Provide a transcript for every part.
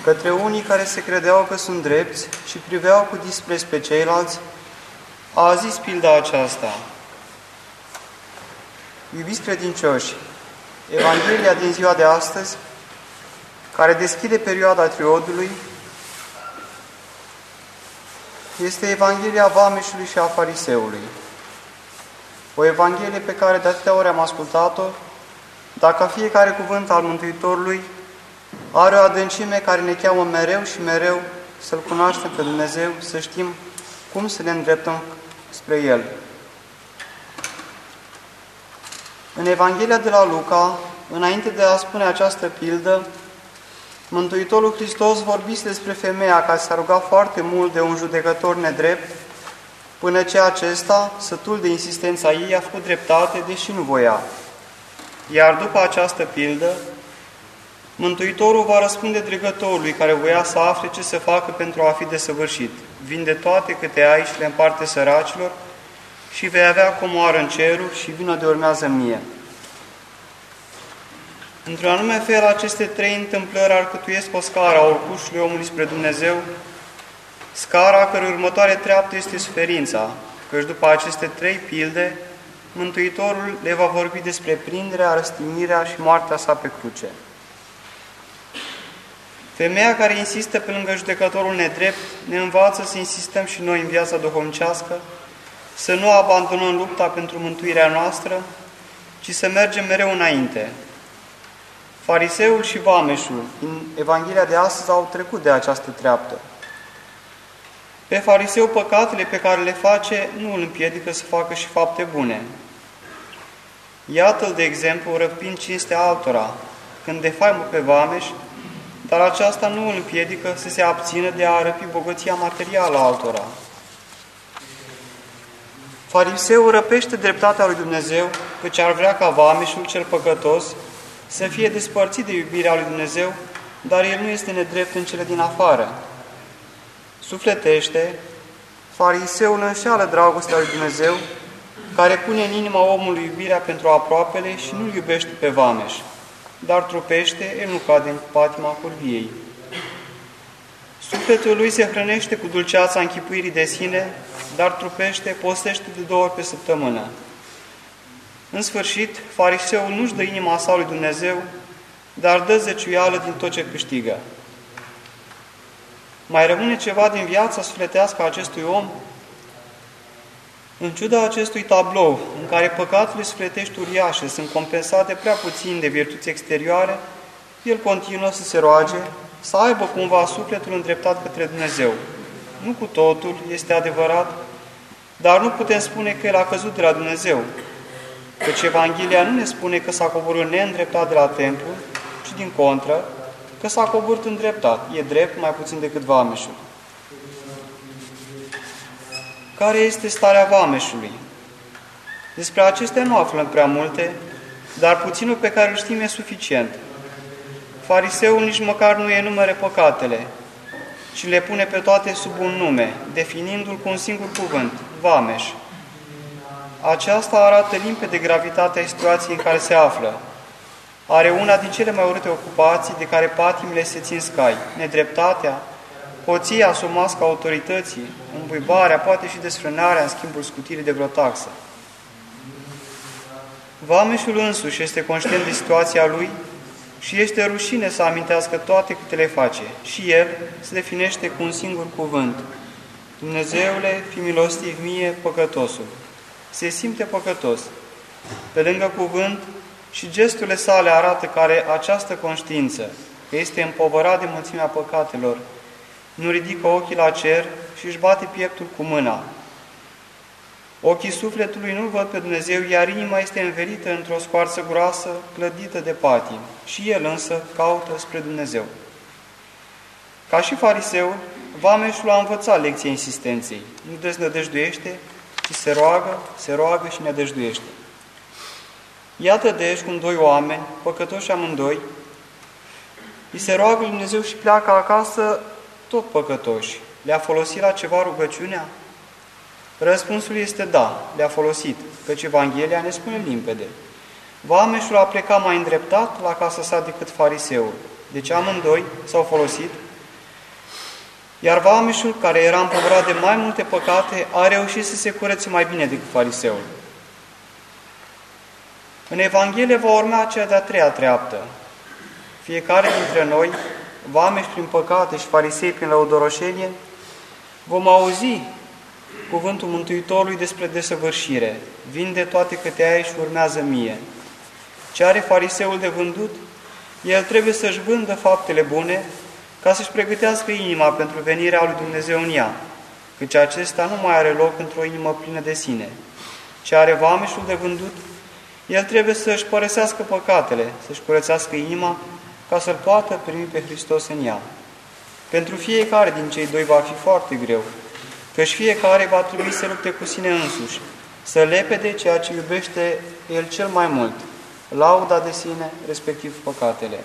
către unii care se credeau că sunt drepți și priveau cu dispreț pe ceilalți, a zis pilda aceasta: Iubiți credincioși, Evanghelia din ziua de astăzi, care deschide perioada triodului, este Evanghelia vameșului și a fariseului. O Evanghelie pe care de atâtea ori am ascultat-o, dacă fiecare cuvânt al Mântuitorului are o adâncime care ne cheamă mereu și mereu să-L cunoaștem pe Dumnezeu, să știm cum să ne îndreptăm spre El. În Evanghelia de la Luca, înainte de a spune această pildă, Mântuitorul Hristos vorbise despre femeia care s-a rugat foarte mult de un judecător nedrept, până ce acesta, sătul de insistența ei, a făcut dreptate, deși nu voia. Iar după această pildă, Mântuitorul va răspunde dregătorului care voia să afle ce să facă pentru a fi desăvârșit. Vinde toate câte ai și le împarte săracilor și vei avea comoară în ceruri și vină de urmează mie. Într-un anume fel, aceste trei întâmplări alcătuiesc o scară a urcușului omului spre Dumnezeu, scara cărui următoare treaptă este suferința, căci după aceste trei pilde, Mântuitorul le va vorbi despre prinderea, răstignirea și moartea sa pe cruce. Femeia care insistă pe lângă judecătorul nedrept ne învață să insistăm și noi în viața duhovnicească, să nu abandonăm lupta pentru mântuirea noastră, ci să mergem mereu înainte. Fariseul și vameșul din Evanghelia de astăzi au trecut de această treaptă. Pe fariseu păcatele pe care le face nu îl împiedică să facă și fapte bune. Iată-l, de exemplu, răpind cinstea altora, când defaimă pe vameș, dar aceasta nu îl împiedică să se abțină de a răpi bogăția materială a altora. Fariseul răpește dreptatea lui Dumnezeu, căci ar vrea ca vameșul cel păcătos să fie despărțit de iubirea lui Dumnezeu, dar el nu este nedrept în cele din afară. Sufletește, fariseul înșeală dragostea lui Dumnezeu, care pune în inima omului iubirea pentru aproapele și nu-l iubește pe vameș, dar trupește, el nu cade în patima curviei. Sufletul lui se hrănește cu dulceața închipuirii de sine, dar trupește, postește de 2 ori pe săptămână. În sfârșit, fariseul nu-și dă inima sa lui Dumnezeu, dar dă zeciuială din tot ce câștigă. Mai rămâne ceva din viața sufletească a acestui om? În ciuda acestui tablou, în care păcatele sufletești uriașe sunt compensate prea puțin de virtuți exterioare, el continuă să se roage, să aibă cumva sufletul îndreptat către Dumnezeu. Nu cu totul este adevărat, dar nu putem spune că el a căzut de la Dumnezeu, căci Evanghelia nu ne spune că s-a coborât neîndreptat de la templu, ci din contră, că s-a coborât îndreptat, e drept mai puțin decât vameșul. Care este starea vameșului? Despre acestea nu aflăm prea multe, dar puținul pe care îl știm e suficient. Fariseul nici măcar nu enumere păcatele, ci le pune pe toate sub un nume, definindu-l cu un singur cuvânt, vameș. Aceasta arată limpede gravitatea situației în care se află. Are una din cele mai urâte ocupații de care patimile se țin scai, nedreptatea, hoția sub masca autorității, îmbuibarea, poate și desfrânarea în schimbul scutirii de vreo taxă. Vameșul însuși este conștient de situația lui și este rușine să amintească toate câte le face. Și el se definește cu un singur cuvânt: Dumnezeule, fi milostiv mie, păcătosul. Se simte păcătos. Pe lângă cuvânt, și gesturile sale arată că are această conștiință, că este împovărat de mulțimea păcatelor. Nu ridică ochii la cer și își bate pieptul cu mâna. Ochii sufletului nu-L văd pe Dumnezeu, iar inima este învelită într-o scoarță groasă, clădită de patim. Și el însă caută spre Dumnezeu. Ca și fariseul, vameșul a învățat lecția insistenței. Nu deznădăjduiește, ci se roagă și nădăjduiește. Iată deci cum 2 oameni, păcătoși amândoi, îi se roagă lui Dumnezeu și pleacă acasă tot păcătoși. Le-a folosit la ceva rugăciunea? Răspunsul este da, le-a folosit, căci Evanghelia ne spune limpede. Vameșul a plecat mai îndreptat la casa sa decât fariseul. Deci amândoi s-au folosit Iar vameșul, care era împovărat de mai multe păcate, a reușit să se curețe mai bine decât fariseul. În Evanghelie va urma cea de-a treia treaptă. Fiecare dintre noi, vameși prin păcate și farisei prin lăudoroșenie, vom auzi cuvântul Mântuitorului despre desăvârșire. Vinde toate câte ai și urmează mie. Ce are fariseul de vândut? El trebuie să-și vândă faptele bune ca să-și pregătească inima pentru venirea lui Dumnezeu în ea, căci acesta nu mai are loc într-o inimă plină de sine. Ce are vameșul de vândut? El trebuie să-și părăsească păcatele, să-și curățească inima, ca să-L poată primi pe Hristos în ea. Pentru fiecare din cei doi va fi foarte greu, căci fiecare va trebui să lupte cu sine însuși, să lepede ceea ce iubește el cel mai mult, lauda de sine, respectiv păcatele.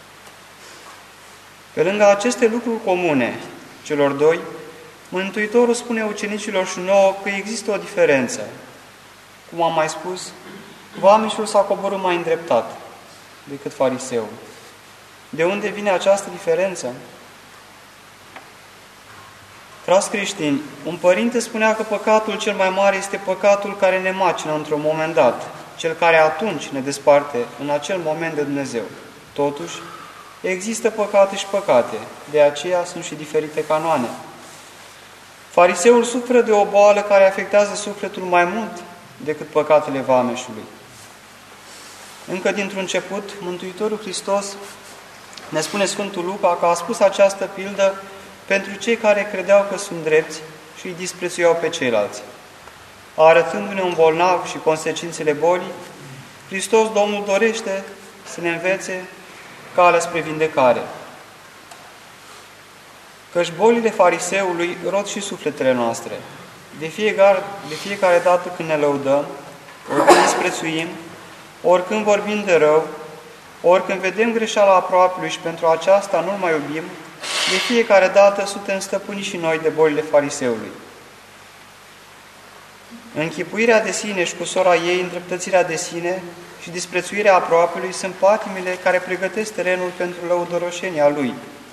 Pe lângă aceste lucruri comune celor doi, Mântuitorul spune ucenicilor și nouă că există o diferență. Cum am mai spus, vameșul s-a coborât mai îndreptat decât fariseul. De unde vine această diferență? Dragi creștini, un părinte spunea că păcatul cel mai mare este păcatul care ne macină într-un moment dat, cel care atunci ne desparte în acel moment de Dumnezeu. Totuși, există păcate și păcate, de aceea sunt și diferite canoane. Fariseul suferă de o boală care afectează sufletul mai mult decât păcatele vameșului. Încă dintr-un început, Mântuitorul Hristos, ne spune Sfântul Luca, că a spus această pildă pentru cei care credeau că sunt drepți și îi disprețuiau pe ceilalți. Arătându-ne un bolnav și consecințele bolii, Hristos Domnul dorește să ne învețe calea spre vindecare. Căci bolile fariseului rod și sufletele noastre. De fiecare dată când ne lăudăm, oricând disprețuim, oricând vorbim de rău, oricând vedem greșeala aproapelui și pentru aceasta nu-l mai iubim, de fiecare dată suntem stăpâni și noi de bolile fariseului. Închipuirea de sine și cu sora ei, îndreptățirea de sine și disprețuirea aproapelui sunt patimile care pregătesc terenul pentru lăudoroșenia lui.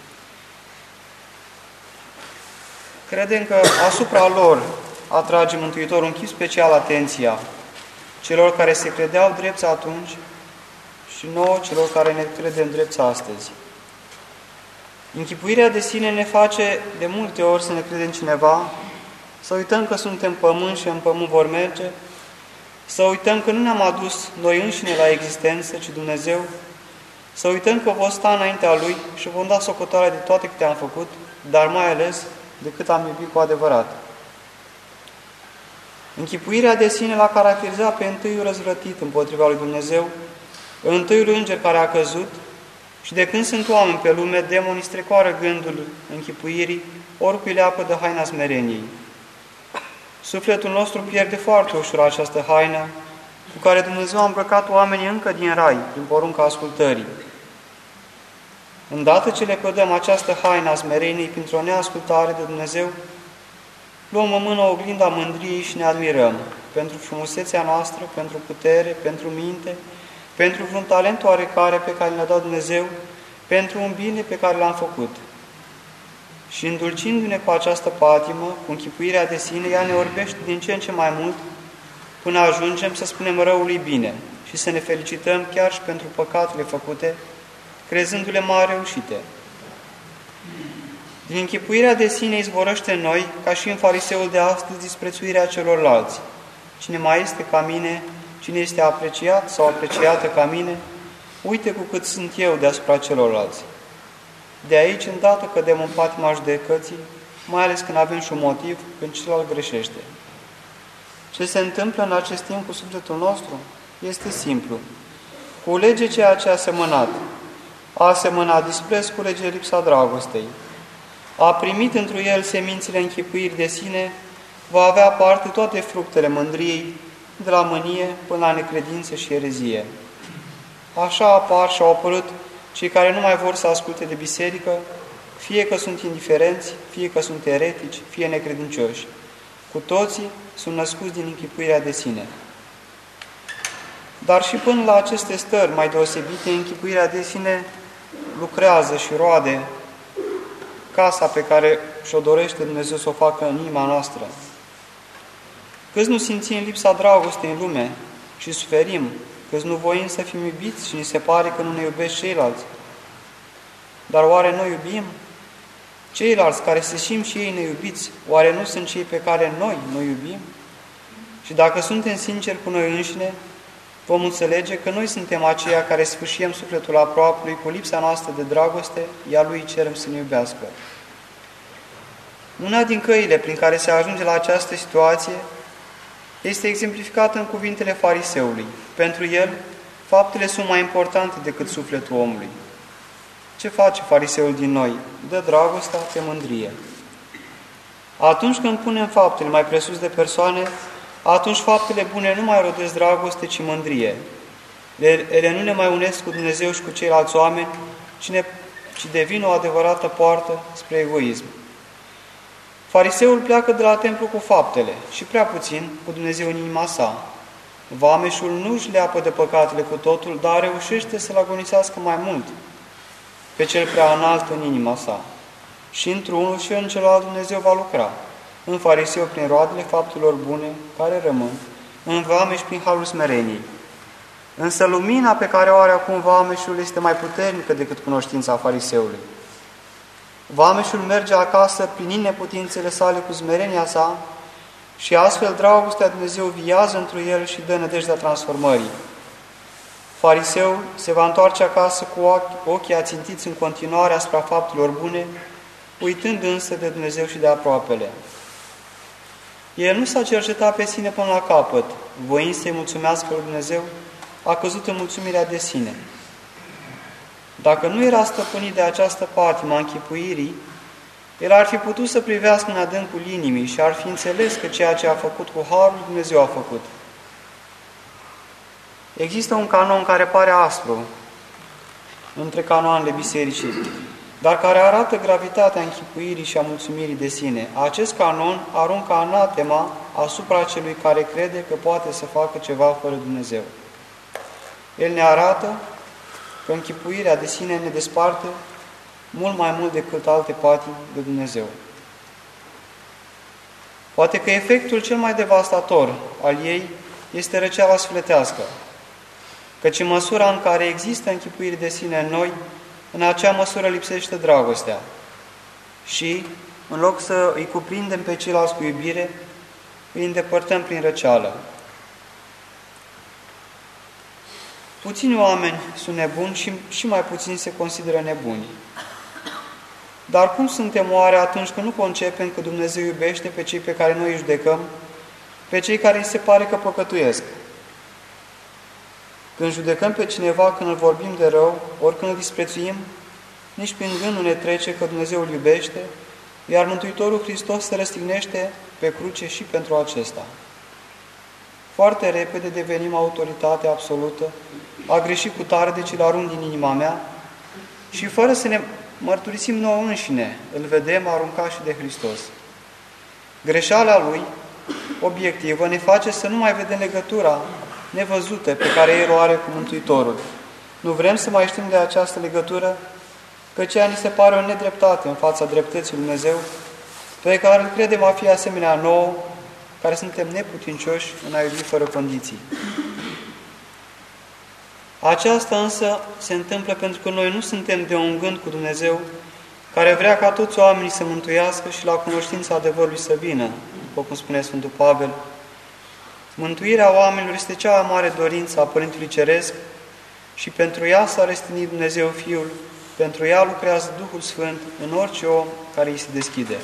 Credem că asupra lor atrage Mântuitorul un chip special atenția celor care se credeau drepți atunci și nouă celor care ne credem drepți astăzi. Închipuirea de sine ne face de multe ori să ne credem cineva, să uităm că suntem pământ și în pământ vor merge, să uităm că nu ne-am adus noi înșine la existență, ci Dumnezeu, să uităm că vom sta înaintea Lui și vom da socoteală de toate câte am făcut, dar mai ales de cât am iubit cu adevărat. Închipuirea de sine l-a caracterizat pe întâiul răzvrătit împotriva lui Dumnezeu, întâiul înger care a căzut, și de când sunt oameni pe lume, demonii strecoară gândul închipuirii, oricui leapă de haina smereniei. Sufletul nostru pierde foarte ușor această haină cu care Dumnezeu a îmbrăcat oamenii încă din rai, prin porunca ascultării. Îndată ce le cădăm această haină a smereniei printr-o neascultare de Dumnezeu, luăm în mână oglinda mândriei și ne admirăm pentru frumusețea noastră, pentru putere, pentru minte, pentru vreun talent oarecare pe care ne-a dat Dumnezeu, pentru un bine pe care l-am făcut. Și îndulcindu-ne cu această patimă, cu închipuirea de sine, ea ne orbește din ce în ce mai mult, până ajungem să spunem răului bine și să ne felicităm chiar și pentru păcatele făcute, crezându-le mai reușite. Din închipuirea de sine izvorăște în noi, ca și în fariseul de astăzi, disprețuirea celorlalți. Cine mai este ca mine, cine este apreciat sau apreciată ca mine, uite cu cât sunt eu deasupra celorlalți. De aici, îndată cădem în patima judecății, mai ales când avem și un motiv, când celălalt greșește. Ce se întâmplă în acest timp cu sufletul nostru? Este simplu. Culege ceea ce a semănat. A semănat dispreț, culege lipsa dragostei. A primit întru el semințele închipuiri de sine, va avea parte toate fructele mândriei, de la mânie până la necredință și erezie. Așa apar și au apărut cei care nu mai vor să asculte de biserică, fie că sunt indiferenți, fie că sunt eretici, fie necredincioși. Cu toții sunt născuți din închipuirea de sine. Dar și până la aceste stări mai deosebite, închipuirea de sine lucrează și roade casa pe care și-o dorește Dumnezeu să o facă în inima noastră. Câți nu simțim lipsa dragostei în lume și suferim, câți nu voim să fim iubiți și ni se pare că nu ne iubesc ceilalți. Dar oare noi iubim? Ceilalți care se simt și ei neiubiți, oare nu sunt cei pe care noi iubim? Și dacă suntem sinceri cu noi înșine, vom înțelege că noi suntem aceia care sfâșiem sufletul aproapelui cu lipsa noastră de dragoste, iar lui cerem să ne iubească. Una din căile prin care se ajunge la această situație este exemplificată în cuvintele fariseului. Pentru el, faptele sunt mai importante decât sufletul omului. Ce face fariseul din noi? Dă dragostea pe mândrie. Atunci când punem faptele mai presus de persoane, atunci faptele bune nu mai rodesc dragoste, ci mândrie. Ele nu ne mai unesc cu Dumnezeu și cu ceilalți oameni, ci devin o adevărată poartă spre egoism. Fariseul pleacă de la templu cu faptele și prea puțin cu Dumnezeu în inima sa. Vameșul nu își leapă de păcatele cu totul, dar reușește să-l agonisească mai mult pe cel prea înalt în inima sa. Și într-unul și în celălalt Dumnezeu va lucra. În fariseu prin roadele faptelor bune care rămân, în vameș prin harul smereniei. Însă lumina pe care o are acum vameșul este mai puternică decât cunoștința fariseului. Vameșul merge acasă plinind neputințele sale cu smerenia sa și astfel dragostea Dumnezeu viază într el și dă nădejdea transformării. Fariseul se va întoarce acasă cu ochii ațintiți în continuare asupra faptelor bune, uitând însă de Dumnezeu și de aproapele. El nu s-a cercetat pe sine până la capăt, voind să-i mulțumească lui Dumnezeu, a căzut în mulțumirea de sine. Dacă nu era stăpânit de această patimă a închipuirii, el ar fi putut să privească în adâncul inimii și ar fi înțeles că ceea ce a făcut cu harul lui Dumnezeu a făcut. Există un canon care pare aspru între canoanele bisericii, dar care arată gravitatea închipuirii și a mulțumirii de sine. Acest canon aruncă anatema asupra celui care crede că poate să facă ceva fără Dumnezeu. El ne arată că închipuirea de sine ne desparte mult mai mult decât alte patimi de Dumnezeu. Poate că efectul cel mai devastator al ei este răceala sufletească, căci în măsura în care există închipuire de sine în noi, în acea măsură lipsește dragostea și, în loc să îi cuprindem pe ceilalți cu iubire, îi îndepărtăm prin răceală. Puțini oameni sunt nebuni și mai puțini se consideră nebuni. Dar cum suntem oare atunci când nu concepem că Dumnezeu iubește pe cei pe care noi îi judecăm, pe cei care îi se pare că păcătuiesc? Când judecăm pe cineva, când îl vorbim de rău, ori când îl disprețuim, nici prin gând nu ne trece că Dumnezeu îl iubește, iar Mântuitorul Hristos se răstignește pe cruce și pentru acesta. Foarte repede devenim autoritate absolută, a greșit cu tare, deci îl arunc din inima mea, și fără să ne mărturisim nouă înșine, îl vedem aruncat și de Hristos. Greșeala lui, obiectivă, ne face să nu mai vedem legătura nevăzută pe care El o are cu Mântuitorul. Nu vrem să mai știm de această legătură, căci ea ni se pare o nedreptate în fața dreptății lui Dumnezeu, pe care îl credem a fi asemenea nouă, care suntem neputincioși în a iubi fără condiții. Aceasta însă se întâmplă pentru că noi nu suntem de un gând cu Dumnezeu, care vrea ca toți oamenii să mântuiască și la cunoștința adevărului să vină, după cum spune Sfântul Pavel. Mântuirea oamenilor este cea mai mare dorință a Părintelui Ceresc și pentru ea s-a răstignit Dumnezeu Fiul, pentru ea lucrează Duhul Sfânt în orice om care îi se deschide.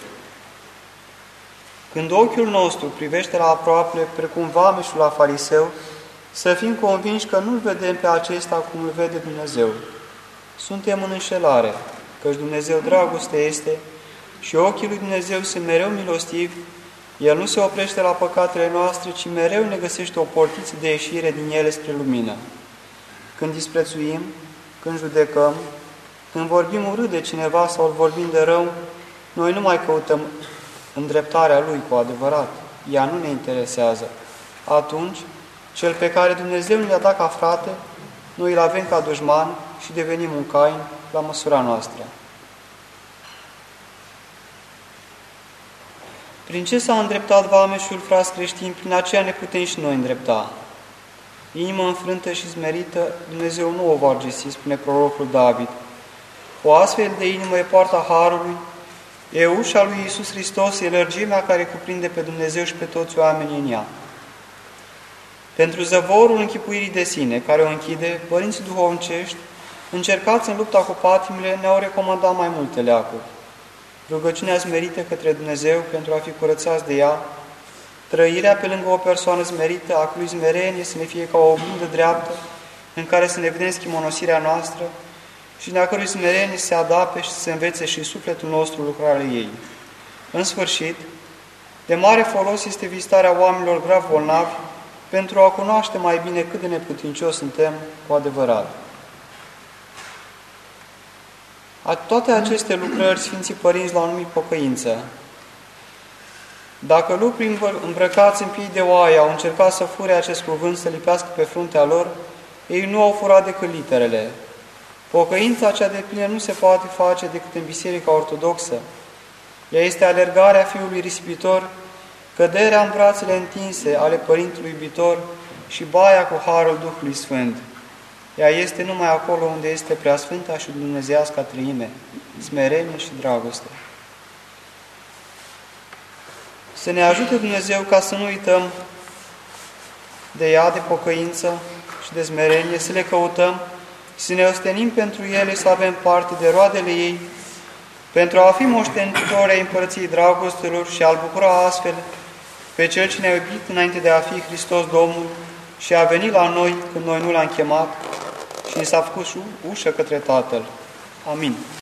Când ochiul nostru privește la aproapele, precum vameșul la fariseu, să fim convinși că nu-L vedem pe acesta cum îl vede Dumnezeu. Suntem în înșelare, căci Dumnezeu dragoste este și ochii lui Dumnezeu sunt mereu milostivi. El nu se oprește la păcatele noastre, ci mereu ne găsește o portiță de ieșire din ele spre lumină. Când disprețuim, când judecăm, când vorbim urât de cineva sau îl vorbim de rău, noi nu mai căutăm îndreptarea lui cu adevărat. Ea nu ne interesează. Atunci, cel pe care Dumnezeu ne-a dat ca frate, noi îl avem ca dușman și devenim un Cain la măsura noastră. Prin ce s-a îndreptat vameșul, frați creștini, prin aceea ne putem și noi îndrepta. Inima înfrântă și smerită, Dumnezeu nu o va găsi, spune prorocul David. O astfel de inimă e poarta Harului, e ușa lui Iisus Hristos, e lărgimea care cuprinde pe Dumnezeu și pe toți oamenii în ea. Pentru zăvorul închipuirii de sine, care o închide, părinții duhovnicești, încercați în lupta cu patimile, ne-au recomandat mai multe leacuri. Rugăciunea smerită către Dumnezeu pentru a fi curățați de ea, trăirea pe lângă o persoană smerită, a cui smerenie să ne fie ca o oglindă dreaptă, în care să ne vedem schimonosirea noastră și în a cărui smerenie se adape și se învețe și sufletul nostru lucrarea ei. În sfârșit, de mare folos este vizitarea oamenilor grav bolnavi pentru a cunoaște mai bine cât de neputincios suntem cu adevărat. Toate aceste lucrări Sfinții Părinți l-au numit pocăință. Dacă lupii îmbrăcați în piei de oaie au încercat să fure acest cuvânt, să lipească pe fruntea lor, ei nu au furat decât literele. Pocăința cea deplină nu se poate face decât în Biserica Ortodoxă. Ea este alergarea Fiului risipitor, căderea în brațele întinse ale Părintelui iubitor și baia cu harul Duhului Sfânt. Ea este numai acolo unde este preasfânta și dumnezeiasca treime, smerenie și dragoste. Să ne ajute Dumnezeu ca să nu uităm de ea, de pocăință și de smerenie, să le căutăm, să ne ostenim pentru ele, să avem parte de roadele ei, pentru a fi moștenitori ai împărăției dragostelor și a-L bucura astfel pe Cel ce ne-a iubit înainte de a fi Hristos Domnul și a venit la noi când noi nu L-am chemat și ni s-a făcut ușă către Tatăl. Amin.